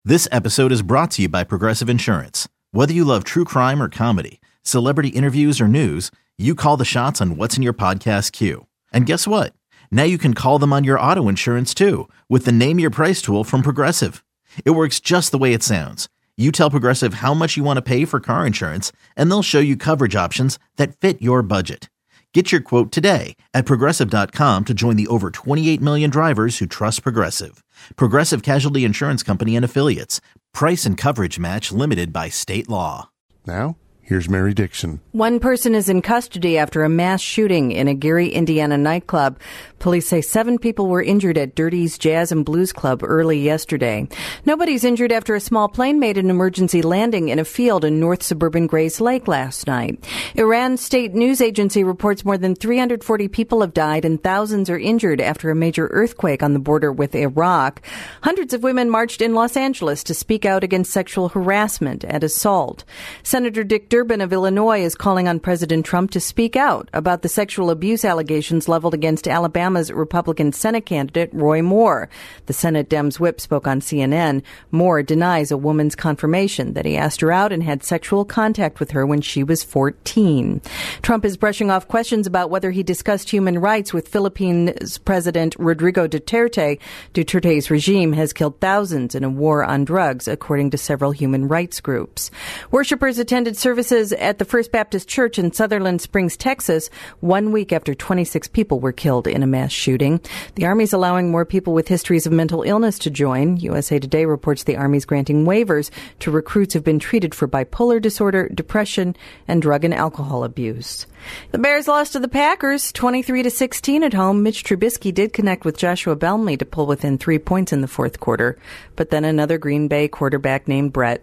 This episode is brought to you by Progressive Insurance. Whether you love true crime or comedy, celebrity interviews or news, you call the shots on what's in your podcast queue. And guess what? Now you can call them on your auto insurance too with the Name Your Price tool from Progressive. It works just the way it sounds. You tell Progressive how much you want to pay for car insurance, and they'll show you coverage options that fit your budget. Get your quote today at Progressive.com to join the over 28 million drivers who trust Progressive. Progressive Casualty Insurance Company and Affiliates. Price and coverage match limited by state law. Now, here's Mary Dixon. One person is in custody after a mass shooting in a Gary, Indiana nightclub. Police say 7 people were injured at Dirty's Jazz and Blues Club early yesterday. Nobody's injured after a small plane made an emergency landing in a field in north suburban Grays Lake last night. Iran state news agency reports more than 340 people have died and thousands are injured after a major earthquake on the border with Iraq. Hundreds of women marched in Los Angeles to speak out against sexual harassment and assault. Senator Dick Durbin of Illinois is calling on President Trump to speak out about the sexual abuse allegations leveled against Alabama's Republican Senate candidate Roy Moore. The Senate Dems whip spoke on CNN. Moore denies a woman's confirmation that he asked her out and had sexual contact with her when she was 14. Trump is brushing off questions about whether he discussed human rights with Philippines President Rodrigo Duterte. Duterte's regime has killed thousands in a war on drugs, according to several human rights groups. Worshippers attended services at the First Baptist Church in Sutherland Springs, Texas, 1 week after 26 people were killed in a mass shooting. The Army's allowing more people with histories of mental illness to join. USA Today reports the Army's granting waivers to recruits who've been treated for bipolar disorder, depression, and drug and alcohol abuse. The Bears lost to the Packers 23-16 at home. Mitch Trubisky did connect with Joshua Bellamy to pull within 3 points in the fourth quarter, but then another Green Bay quarterback named Brett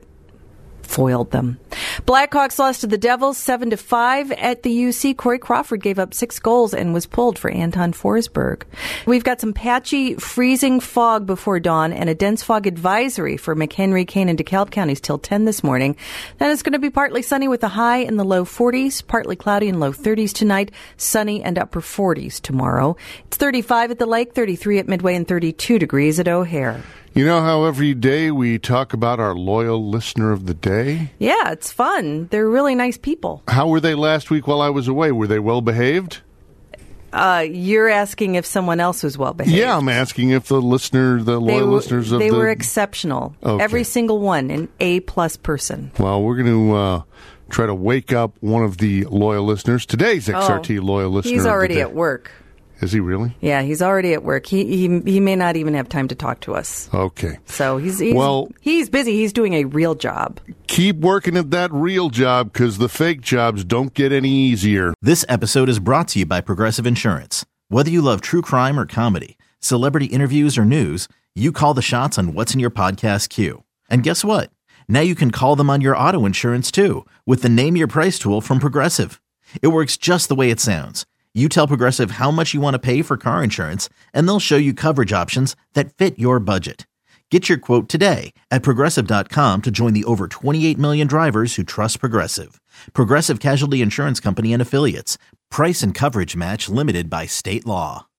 foiled them. Blackhawks lost to the Devils 7-5 at the UC. Corey Crawford gave up 6 goals and was pulled for Anton Forsberg. We've got some patchy, freezing fog before dawn and a dense fog advisory for McHenry, Kane, and DeKalb counties till 10 this morning. Then it's going to be partly sunny with a high in the low 40s, partly cloudy and low 30s tonight, sunny and upper 40s tomorrow. It's 35 at the lake, 33 at Midway, and 32 degrees at O'Hare. You know how every day we talk about our loyal listener of the day? Yeah, it's fun. They're really nice people. How were they last week while I was away? Were they well behaved? You're asking if someone else was well behaved. Yeah, I'm asking if the loyal listeners of they were exceptional. Okay. Every single one, an A-plus person. Well, we're going to try to wake up one of the loyal listeners. Today's XRT loyal listener. He's already of the day. at work. Is he really? Yeah, he's already at work. He may not even have time to talk to us. Okay. So he's busy. He's doing a real job. Keep working at that real job because the fake jobs don't get any easier. This episode is brought to you by Progressive Insurance. Whether you love true crime or comedy, celebrity interviews or news, you call the shots on what's in your podcast queue. And guess what? Now you can call them on your auto insurance too with the Name Your Price tool from Progressive. It works just the way it sounds. You tell Progressive how much you want to pay for car insurance, and they'll show you coverage options that fit your budget. Get your quote today at Progressive.com to join the over 28 million drivers who trust Progressive. Progressive Casualty Insurance Company and Affiliates. Price and coverage match limited by state law.